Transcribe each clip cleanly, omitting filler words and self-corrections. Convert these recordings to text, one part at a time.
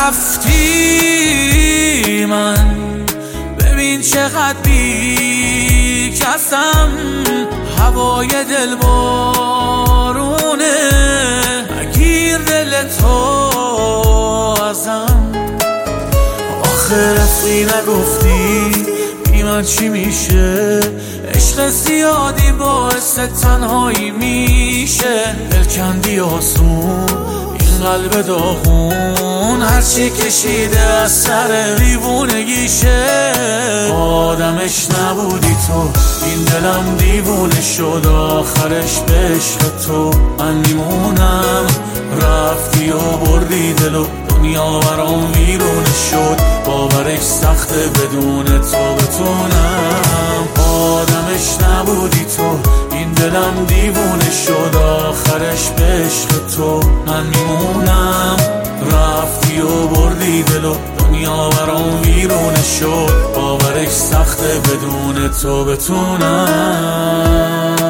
رفتی من ببین چقدر بی کسم، هوای دل بارونه اگیر دل تو ازم. آخه رفتی نگفتی بی من چی میشه، عشق زیادی باعث تنهایی میشه، دلکندی آسون این قلب داغون هرچی کشیده از سر دیوونگیشه. آدمش نبودی تو این دلم دیوونه شد، آخرش به عشق تو من میمونم. رفتی و بردی دلو دنیا برام ویرونه شد، باورش سخته بدون تو بتونم. آدمش نبودی تو این دلم دیوونه شد، آخرش به عشق تو من میمونم. رفتی و بردی دلو دنیا برام ویرونه شد، باورش سخته بدون تو بتونم.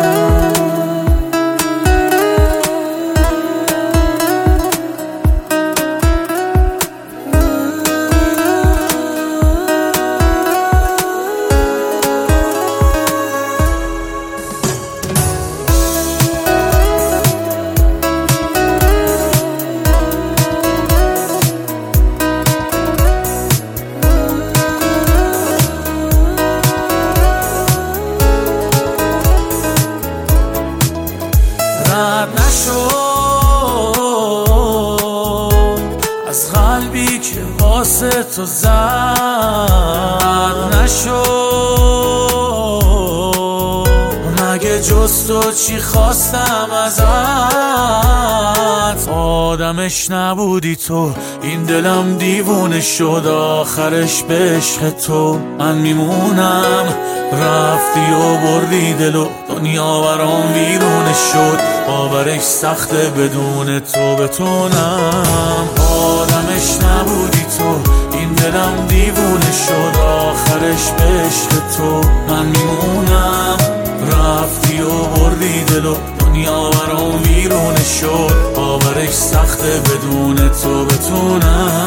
رد نشد از قلبی که واسه تو زد نشد، مگه جز تو چی خواستم ازت. آدمش نبودی تو این دلم دیوونه شد، آخرش به عشق تو من میمونم. رفتی و بردی دلو دنیا برام ویرونه شد، باورش سخته بدون تو بتونم. آدمش نبودی تو این دلم دیوونه شد، آخرش به عشق تو من میمونم. رفتی و بردی دلو دنیا برام ویرونه شد، باورش سخته بدون تو بتونم.